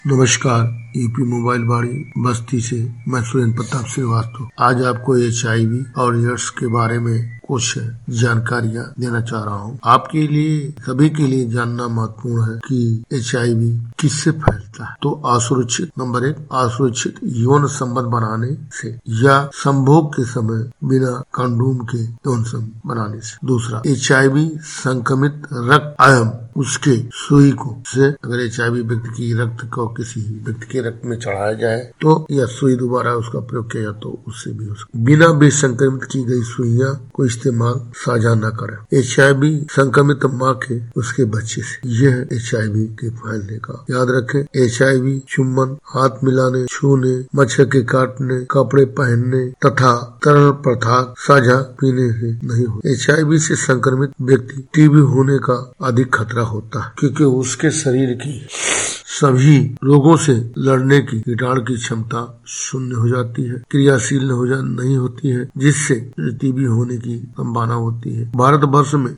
नमस्कार, UP mobile बाड़ी बस्ती से मैं सुरेंद्र प्रताप श्रीवास्तव आज आपको HIV और एड्स के बारे में कुछ जानकारियाँ देना चाह रहा हूँ। आपके लिए सभी के लिए जानना महत्वपूर्ण है कि HIV किससे फैलता है। तो असुरक्षित नंबर 1 असुरक्षित यौन संबंध बनाने से या संभोग के समय बिना कंडोम के यौन संबंध बनाने से। दूसरा, HIV संक्रमित रक्त आयन उसके सुई को से अगर HIV व्यक्ति की रक्त को किसी व्यक्ति के रक्त में चढ़ाया जाए तो या सुई दोबारा उसका प्रयोग किया तो उससे भी हो सकता। बिना विसंक्रमित की गई सुइयां को इस्तेमाल साझा न करें। HIV संक्रमित माँ के उसके बच्चे से यह HIV के फैलने का याद रखें। HIV चुम्बन, हाथ मिलाने, छूने, मच्छर के काटने, कपड़े पहनने तथा तरल पदार्थ साझा पीने से नहीं हो। HIV से संक्रमित व्यक्ति TB होने का अधिक खतरा होता है क्योंकि उसके शरीर की सभी रोगों से लड़ने की कीटाणु की क्षमता शून्य हो जाती है, क्रियाशील नहीं होती है, जिससे TB होने की संभावना होती है। भारतवर्ष में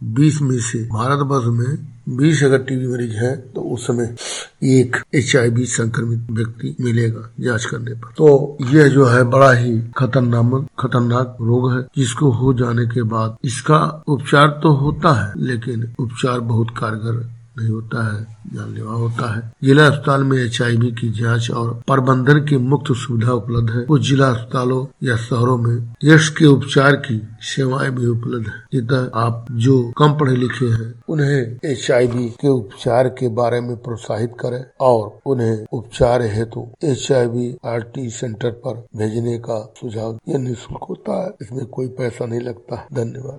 20 अगर TB मरीज है तो उस समय एक HIV संक्रमित व्यक्ति मिलेगा जांच करने पर। तो यह जो है बड़ा ही खतरनाक रोग है जिसको हो जाने के बाद इसका उपचार तो होता है लेकिन उपचार बहुत कारगर नहीं होता है, जानलेवा होता है। जिला अस्पताल में HIV की जांच और प्रबंधन की मुफ्त सुविधा उपलब्ध है। कुछ जिला अस्पतालों या शहरों में एड्स के उपचार की सेवाएं भी उपलब्ध है। जितना आप जो कम पढ़े लिखे हैं उन्हें HIV के उपचार के बारे में प्रोत्साहित करें और उन्हें उपचार हेतु HIV-RT सेंटर पर भेजने का सुझाव। यह निःशुल्क होता है, इसमें कोई पैसा नहीं लगता है। धन्यवाद।